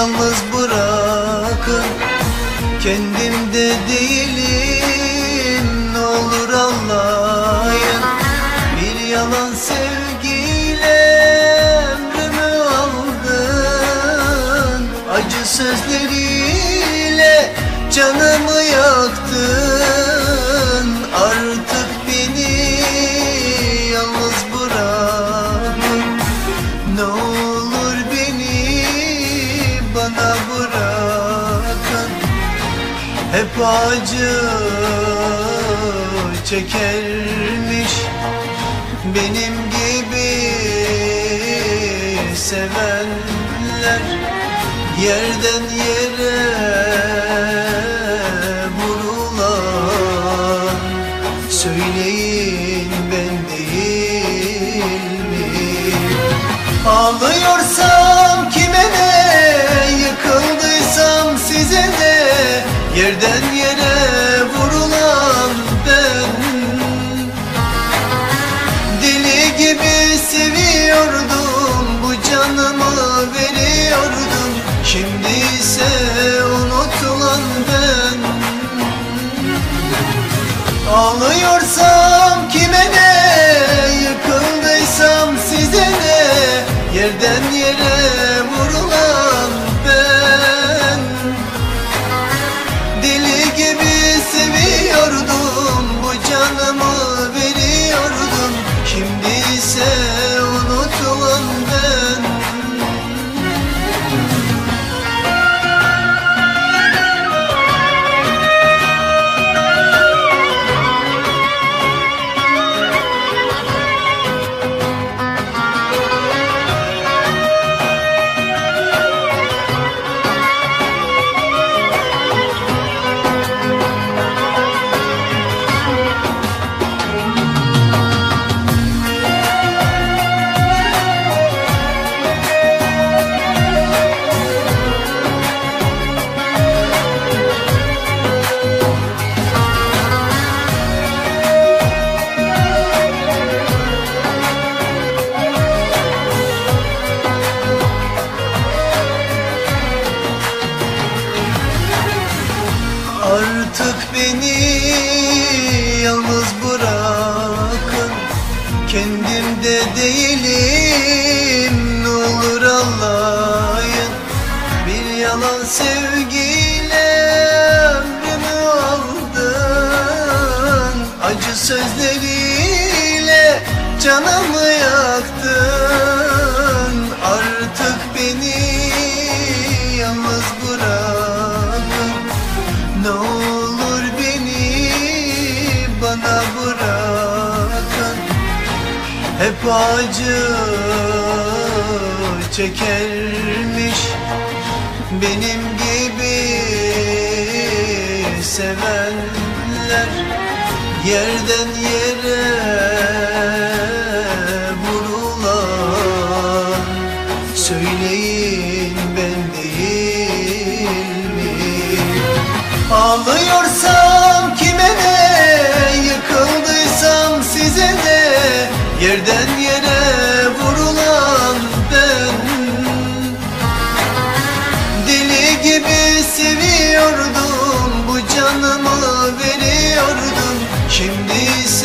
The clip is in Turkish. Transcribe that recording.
yalnız bırakın. Kendimde değilim, ne olur anlayın. Bir yalan sevgiyle ömrümü aldın. Acı sözleriyle canımı yaktın. Artık beni yalnız bırakın. Ne olur beni bana bırakın. Hep acı çekermiş benim gibi sevenler. Yerden yere vurulan, söyleyin ben değil miyim? Ağlıyorsam kime ne, yıkıldıysam size ne? Yerden yere vurulan ben. Deli gibi seviyordum, bu canımı veriyordum. Şimdi ise unutulan ben. Ağlıyorsam kime ne, yıkıldıysam size ne? Yerden yere vurulan ben. Deli gibi seviyordum, bu canımı veriyordum. Şimdi ise unutulan ben. Artık beni yalnız bırakın. Kendimde değilim, ne olur anlayın. Bir yalan sevgiyle ömrümü aldın. Acı sözleriyle canımı yaktın. Artık beni yalnız bırakın. Ne olur beni bana bırakın. Hep acı çekermiş benim gibi sevenler. Yerden yere vurulan, söyleyin ben değil miyim? Ağlıyorsam kime ne, yıkıldıysam size ne? Yerden yere vurulan ben. Deli gibi seviyordum, bu canımı veriyordum. Şimdi